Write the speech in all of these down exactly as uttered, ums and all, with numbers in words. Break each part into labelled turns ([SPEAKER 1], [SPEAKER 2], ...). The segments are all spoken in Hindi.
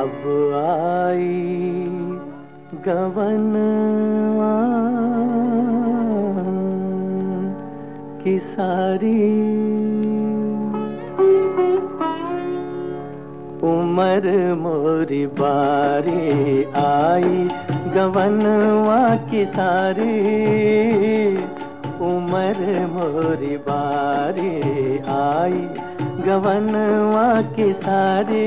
[SPEAKER 1] अब आई गवनवा की सारी उमर मोरी बारी आई गवनवा की सारी उमर मोरी बारी आई गवनवा की सारी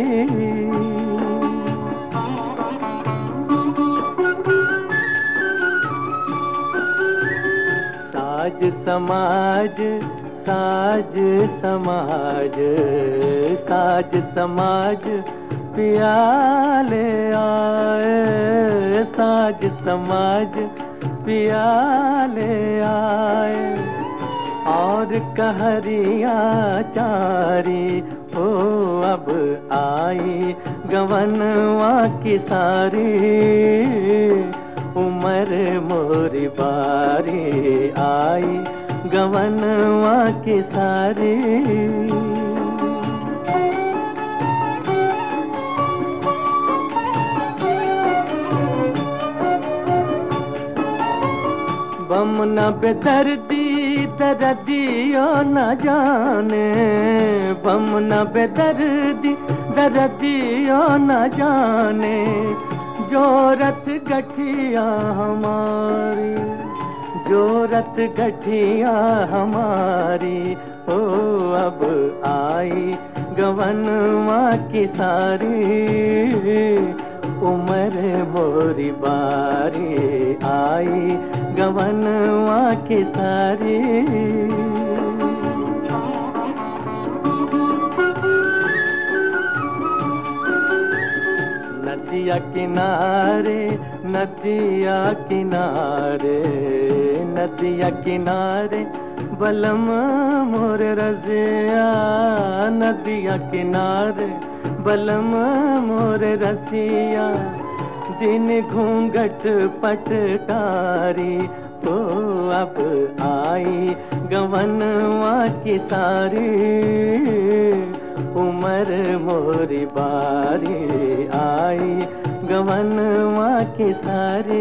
[SPEAKER 1] साज समाज साज समाज साज समाज पियाले आए साज समाज पियाले आए और कहरिया चारी हो अब आई गवनवा की सारी उमर मोरी बारी आई गवनवा की सारी बम न बेदर्दी दर्दियो न जाने बम न बेदर्दी दर्दियो न जाने जोरत गठिया हमारी जोरत गठिया हमारी हो अब आई गवनवा की सारी उमर मोरी बारी आई गवनवा की सारी नदिया किनारे नदिया किनारे नदिया किनारे बलम मोर रजिया नदिया किनारे बलम मोर रसिया दिन घूंघट पटकारी तो अब आई गवनवा की सारी उमर मोरी बारी आई गवनवा की सारी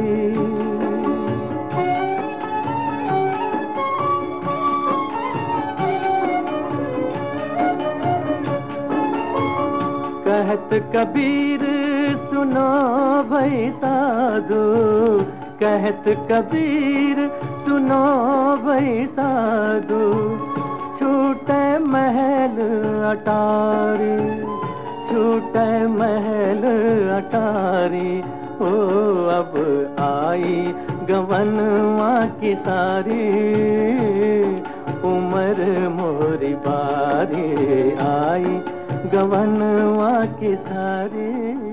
[SPEAKER 1] कहत कबीर सुनो भई साधु कहत कबीर सुनो भई साधु छूटे महल अटारी छूटे महल अटारी ओ अब आई गवनवा की सारी उमर मोरी बारी आई गवनवा की सारी